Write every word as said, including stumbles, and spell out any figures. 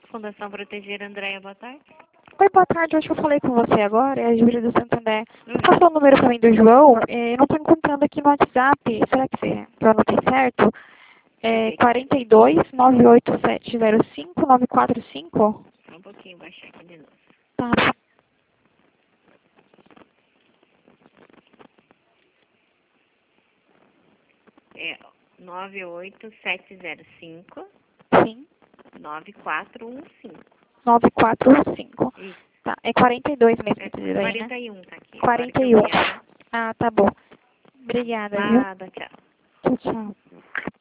Fundação Proteger, Andréia, boa tarde. Oi, boa tarde. Acho que eu falei com você agora, é a Júlia do Santander. Hum. Você passou o número para mim do João, eh, eu não estou encontrando aqui no WhatsApp. Será que, você, que eu anotei certo? É quarenta e dois, nove oito sete zero cinco, nove quatro cinco? Só um pouquinho, baixar aqui de novo. Tá. É nove oito sete zero cinco, Sim, nove quatro um cinco. nove quatro cinco. Isso. Tá, é quarenta e dois mesmo É que precisa aí, né? quarenta e um tá aqui. quarenta Agora e que um. eu vi, né? Ah, tá bom. Obrigada, viu? Nada, tchau. Tchau, tchau.